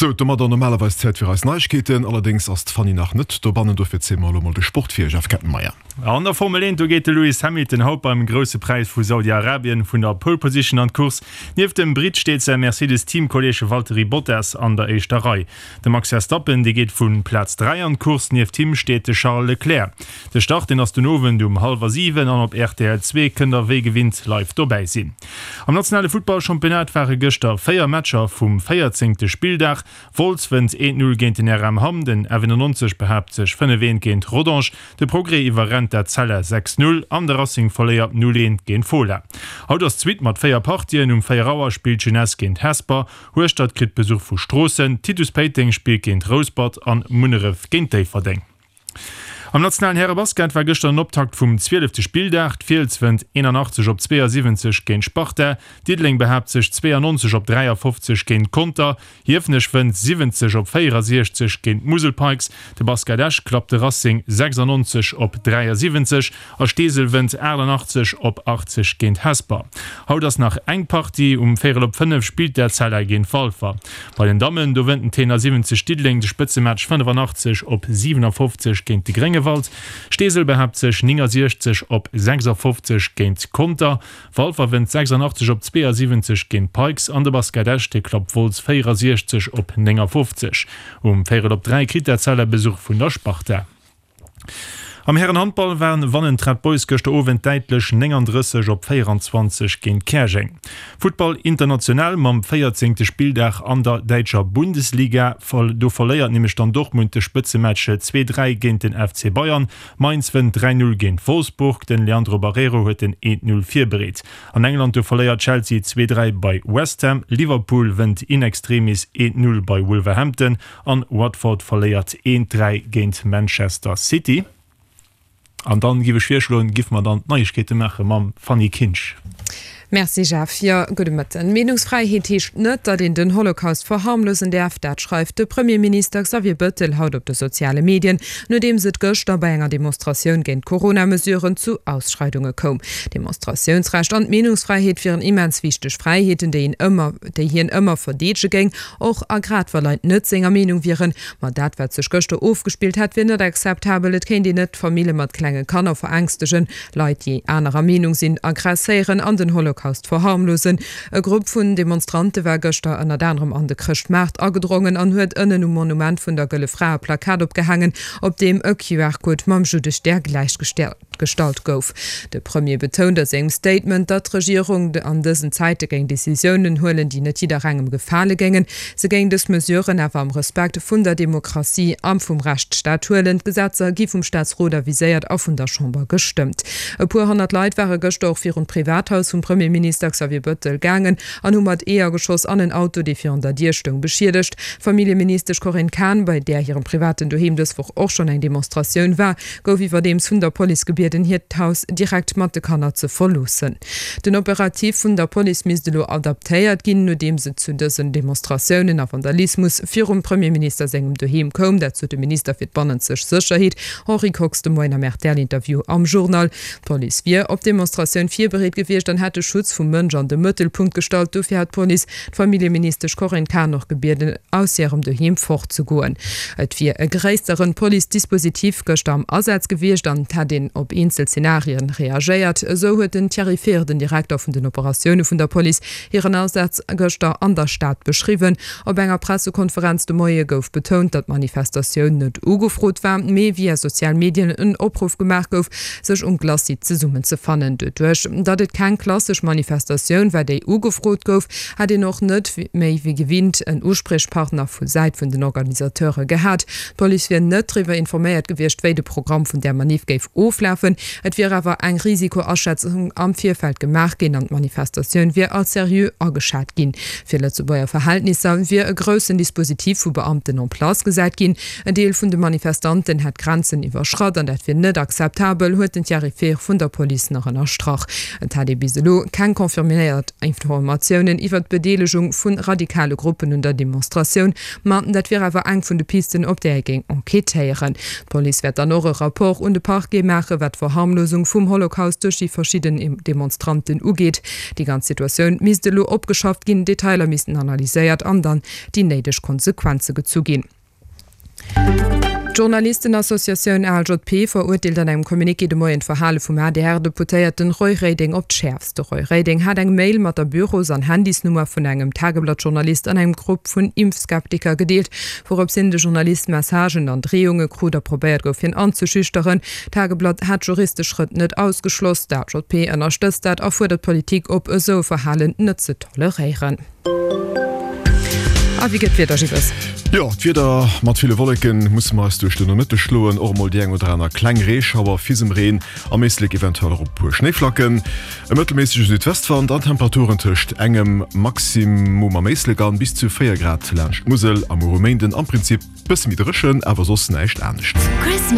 So da da normalerweise Zeit für als Neuigkeiten, allerdings erst Fanny nach net do bannen dofir 10 Mal de Sportfir Kettenmeier. An der Formel 1 geht Lewis Hamilton haut beim grosse Preis vu Saudi-Arabien vun der Pole Position an Kurs. Nieef dem Brit steht sein Mercedes Teamkollege Valtteri Bottas an der Eechterei. De Max Verstappen die geht vun Platz 3 an Kurs, nieef Team steht de Charles Leclerc. De Start in Astonnowen um 6:30 an op RTL 2 kënder we gewinnt live dabei sinn. Am nationale Footballchampionat waren gëster 4 Matcher vum 14. Spieldach. Wolfswend 1-0 géint den RM Ham, den 90 behabt sech 5 géint Rodange, de Progrès iwwerrennt der Zeller 6-0, an der Racing verléiert 0 géint Fola. Haut ass Zwiit mat 4 Partien Feierauer spielt Jeunesse géint Hesper, Hoestadt krit Besuch vu Strossen, Titus Peiting spielt géint Rosbad an Munneref géint Déiferdeng. Am nationalen Herrebasket war gestern Optakt vum 12. Spieldach, Vielswend 81 op 72 géint Sparta, Diedling behabt sich 92 op 53 géint Konter, Hiefnechwend 70 op 64 géint Muselpikes, de Baskadesch klappte Racing 96 op 73, a Steselwend 81 op 80 géint Hesper. Haut das nach Engpartie 4 op 5 spielt der Zeller géint Falfer. Bei den Damen do wenden Tenner 70 Diedling de Spitzematch 85 op 57 géint die Grenge Stesel behabt sech 60 op 56 géint Konter, Falfer wennt 86 op 72 géint Pikes an de Baskadesch de klapp Vols 64 op 50. 4 op 3 krit der Zeller Besuch vun der Sparta. Am Herrenhandball waren wannen Boys gochte Owen deitlech 39 op 24 géint Kergeng. Football international mam 14. Spieldach an der Deitscher Bundesliga do verléiert nämlich dann Dortmund de Spitzematche 2-3 géint den FC Bayern, Mainz wenn 3-0 géint Wolfsburg, den Leandro Barreiro huet den 1-0 bereet. An England do verléiert Chelsea 2-3 bei West Ham, Liverpool wennt in extremis 1-0 bei Wolverhampton, an Watford verléiert 1-3 géint Manchester City. An dann giwe Schwierschloen gif man dann Neuigkete mache mam Fanny Kinsch. Merci Jafir Gudemëtten. Menungsfreiheet hicht net, dat den Holocaust verharmlosen derf, dat schreift de Premierminister Xavier Bettel haut op de soziale Medien, no dem se gëchter bei enger Demonstrationun géint Corona-Mesuren zu Ausschreitungen kom. Demonstrationsrecht an Menungsfreiheet fir immens wichtech Freiheeten, déi hien ëmmer verdege géng, och a gradverleint nëtzinger Menung viren, mat dat wat zech gëchte aufgespielt hat, wenn net akzeptabel, et ken die net Familie mat klenge Kanner verängstechen, Leiit die anerer Menung sinn aggressieren an den Holocaust verharmlosen. E Gruppe vun Demonstrante war gëster an anderem an de Christmarkt agedrungen an huet ënnen Monument vun der Gëlle Frau Plakat opgehangen, op dem e QR-Code mam judech der gleichgestalt gouf. De Premier betont as engem Statement, dat Regierung an dëssen Zeite geng Decisionen holen, die net jider engem Gefale gängen. Se geng des Mesuren awer am Respekt vun der Demokratie am vum Rechtsstaat huelen Gesetzer gi vum Staatsroder viséiert auf vun der Chamber gestimmt. E pur 100 Leiit waren gestoch fir un Privathaus vum Premierminister Xavier Bettel gangen, an mat eher Geschoss an ein Auto, die fir an der Dierstung beschiedecht. Familienminister Corinne Kahn, bei der ihrem privaten Doheim deswoch auch schon eng Demonstrationun war, gouf iwwer dem vun der Polizegebiet den Hirhaus direkt mat de Kanner ze verlosen. Den Operativ vun der Police misdelo adaptéiert ginn, no dem se zu dëssen Demonstrationioen a Vandalismus fir Premierminister segem Doheim kom, dat zu dem Minister fir bannen sech Sicherheet, Henri Cox de Moiner Mertel-Interview am Journal. Police wie op Demonstrationun 4 bereet gewircht, dann hatte Schutz vum Mënger an de Mëttelpunkt stalt, dofir hat Police Familienminister Corinne Kahn noch gebierden aus ihrem Doheim fortzugoen. Et fir e gréisteren Police-Dispositiv gocht am Ersatz gewircht, an hat den op Insel-Szenarien reagiert, so huet den Thierry den Direktor vun den Operationune vun der Police ihren Aussatz Göster an der Stadt beschrieben. Op enger Pressekonferenz de Moie gouf betont, dat Manifestationun net ugefrot war, méi wie sozialen Medien een Opruf gemacht gouf, sech Glasi ze summen ze fannen. Duch dat et kein klassisch Manifestationun war déi ugefrot gouf, hat noch net méi wie gewinnt en Ursprechpartner vu seit vun den Organisateure gehabt. Police wie net drwer informiert gewircht, wéi de Programm vun der Manif geif oflaufen. Et wie awer eng Risikoerschätzung am Vierfeld gemacht gin an Manifestationun wie als serieux ageschat gin. Fir zu beier Verhältnisse wie e grossen Dispositiv vu Beamten an Plas gesät gin. E Deel vun de Manifestanten hat Grenzen iwwerschrott an dat fir net akzeptabel huet den Thierry vun der Police nach ennner Strach. Et hat biselo kein konfirmiert Informationen iwwer Bedelegung vun radikale Gruppen und der Demonstration meinten, dat wir aber eng vun de Pisten op der ging enquetieren. Police wird dann noch rapport und de Parkgemache wat Verharmlosung vum Holocaust durch die verschiedenen Demonstranten ugeht. Die ganze Situation misste lo opgeschafft gin, Detailer missen analysiert an dann die neidisch Konsequenze gezugin. Journalistenassoziation LJP verurteilt an einem Kommuniqué de Moien Verhale vum ADR deputéierten Roy Reding op d'schärfste. Roy Reding hat eng Mail mat der Büros an Handysnummer vun engem Tageblattjournalist an eng Grupp vun Impfskeptiker gedeelt, worop sinn de Journalist Messagen an Drehunge kruder probiert gouf hin anzuschüchteren. Tageblatt hat juristisch Schritt net ausgeschloss, der LJP ënnerstösst dat erfordert Politik op so Verhalen net ze tolerieren. Wie geht wieder Schiffes? Ja, wieder mat viele Wolken muss man durch den Mitte schloen or mal oder einer Kleinrech, aber fiesem Rehen am meeslik eventuell pur Schneeflacken. E mittelmäßige Südwestwand an Temperaturen töcht engem Maximum am meeslik an bis zu 4 Grad lerncht Musel am Rumänden am Prinzip bis mit Rischen, aber so nicht ernst.